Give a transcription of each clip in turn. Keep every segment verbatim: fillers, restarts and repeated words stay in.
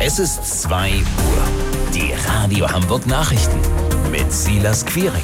Es ist zwei Uhr. Die Radio Hamburg Nachrichten mit Silas Quiring.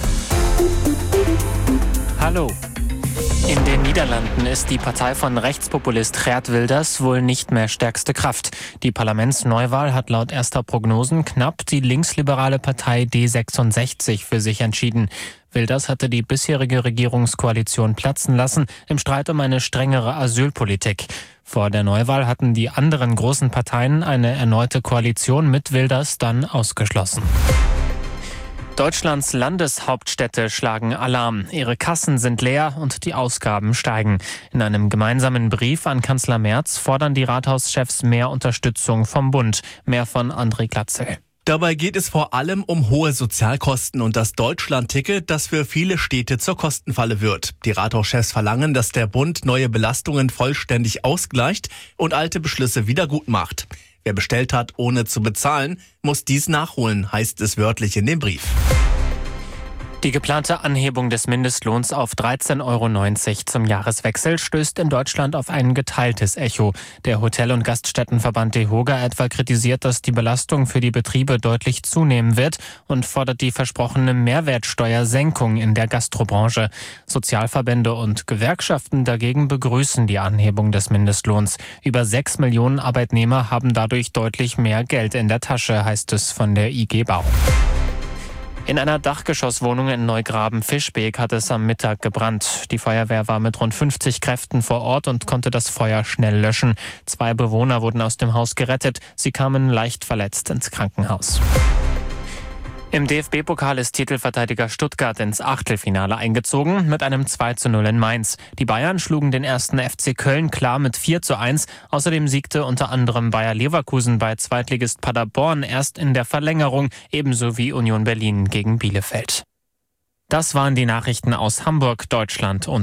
Hallo. In den Niederlanden ist die Partei von Rechtspopulist Geert Wilders wohl nicht mehr stärkste Kraft. Die Parlamentsneuwahl hat laut erster Prognosen knapp die linksliberale Partei D sechsundsechzig für sich entschieden. Wilders hatte die bisherige Regierungskoalition platzen lassen im Streit um eine strengere Asylpolitik. Vor der Neuwahl hatten die anderen großen Parteien eine erneute Koalition mit Wilders dann ausgeschlossen. Deutschlands Landeshauptstädte schlagen Alarm. Ihre Kassen sind leer und die Ausgaben steigen. In einem gemeinsamen Brief an Kanzler Merz fordern die Rathauschefs mehr Unterstützung vom Bund. Mehr von André Glatzel. Dabei geht es vor allem um hohe Sozialkosten und das Deutschland-Ticket, das für viele Städte zur Kostenfalle wird. Die Rathauschefs verlangen, dass der Bund neue Belastungen vollständig ausgleicht und alte Beschlüsse wieder gut macht. Wer bestellt hat, ohne zu bezahlen, muss dies nachholen, heißt es wörtlich in dem Brief. Die geplante Anhebung des Mindestlohns auf dreizehn Euro neunzig zum Jahreswechsel stößt in Deutschland auf ein geteiltes Echo. Der Hotel- und Gaststättenverband DEHOGA etwa kritisiert, dass die Belastung für die Betriebe deutlich zunehmen wird und fordert die versprochene Mehrwertsteuersenkung in der Gastrobranche. Sozialverbände und Gewerkschaften dagegen begrüßen die Anhebung des Mindestlohns. Über sechs Millionen Arbeitnehmer haben dadurch deutlich mehr Geld in der Tasche, heißt es von der I G Bau. In einer Dachgeschosswohnung in Neugraben-Fischbeek hat es am Mittag gebrannt. Die Feuerwehr war mit rund fünfzig Kräften vor Ort und konnte das Feuer schnell löschen. Zwei Bewohner wurden aus dem Haus gerettet. Sie kamen leicht verletzt ins Krankenhaus. Im D F B-Pokal ist Titelverteidiger Stuttgart ins Achtelfinale eingezogen mit einem zwei zu null in Mainz. Die Bayern schlugen den ersten F C Köln klar mit vier zu eins. Außerdem siegte unter anderem Bayer Leverkusen bei Zweitligist Paderborn erst in der Verlängerung, ebenso wie Union Berlin gegen Bielefeld. Das waren die Nachrichten aus Hamburg, Deutschland und